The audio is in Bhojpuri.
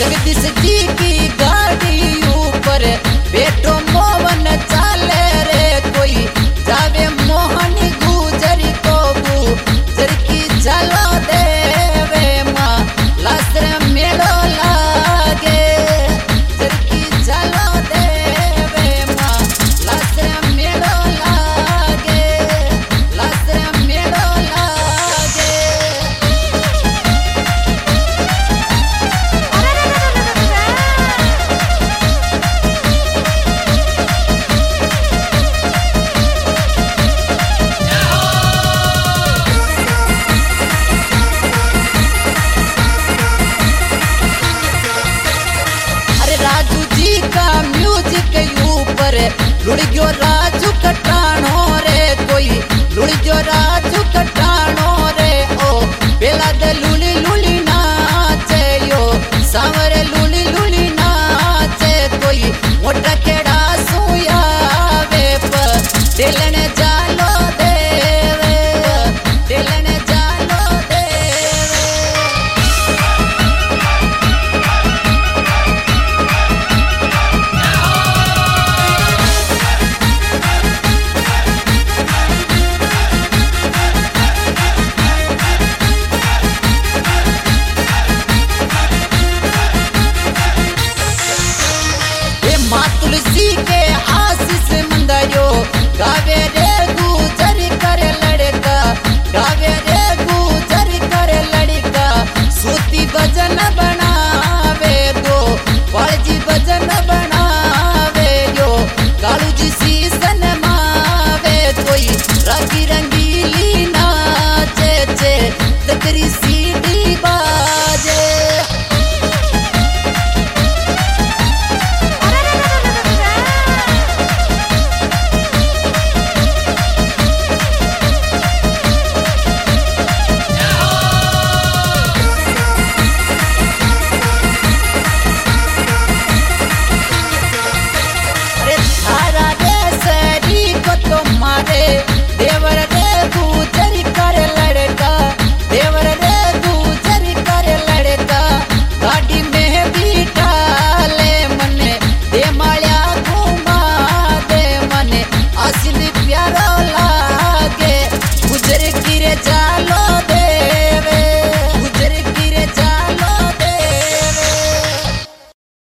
जगदीश जी की गाड़ी ऊपर बेटो मोहन चाले रे कोई जावे मोहन गुजर को गुजर की चलो देवे माँ लासर मेलो लागे गुजर की चलो देवे माँ लासर मेलो लागे लासर मेलो लागे। राजू जी का म्यूजिक ऊपर लुड़ गयो राजू कटाणो रे कोई लुड़ गयो राजू कटाणो रे ओ बेला दे लुली लुली नाचे यो सांवरे लुली लुली नाचे कोई मोटा केड़ा सुयावे प दिलने जालो देवे दिलने जालो देवे। माँ तुलसी के आशीष मंदरो गावे रे गुजर कर लड़का गावे रे गुजर कर लड़का सूती भजन बनावे दो वालजी भजन बनावे यो कालू जी सीसन मावे कोई रंगी रंगीली नाचे चे तकरी सीढ़ी बाजे। अरे थारा रे सरी को तो मारे